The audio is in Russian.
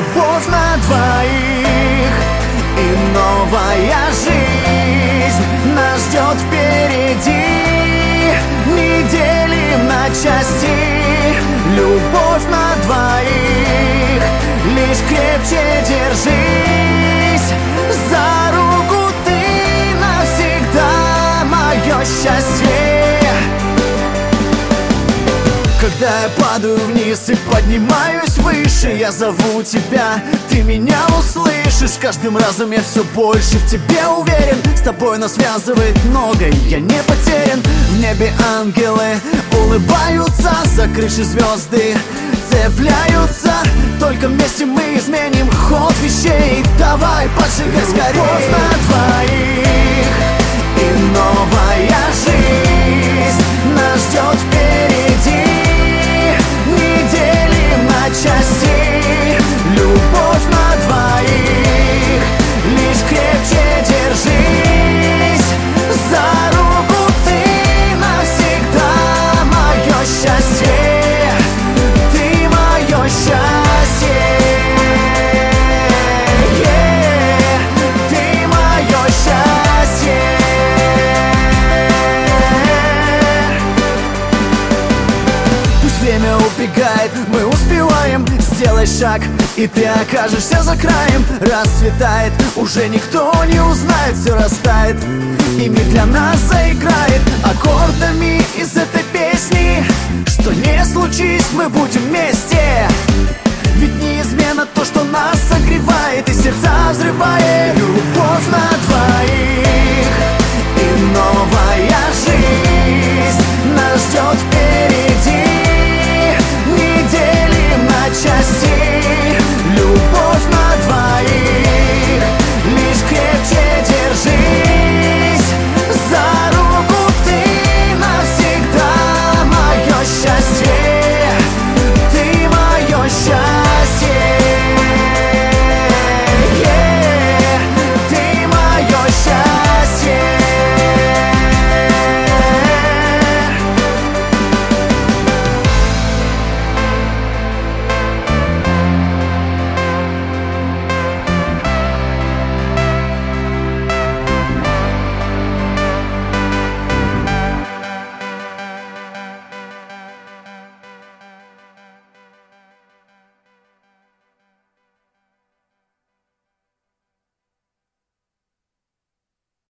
любовь на двоих, и новая жизнь нас ждет впереди. Не делим на части любовь на двоих, лишь крепче держись за руку, ты навсегда мое счастье. Когда я падаю вниз и поднимаюсь выше, я зову тебя, ты меня услышишь. Каждым разом я все больше в тебе уверен. С тобой нас связывает многое, я не потерян. В небе ангелы улыбаются, за крышей звезды цепляются. Только вместе мы изменим ход вещей. Давай, поджигай скорее. Любовь на двоих, и новая жизнь нас ждет впереди. Не делим на части любовь на двоих, лишь крепче держись за руку, ты навсегда мое счастье, ты мое счастье, ты мое счастье. Пусть время убегает, мы успеваем. Сделай шаг, и ты окажешься за краем. Расцветает, уже никто не узнает, все растает, и мир для нас заиграет аккордами из этой песни. Что не случись, мы будем вместе. Ведь неизменно то, что нас согревает и сердца взрывает. Любовь на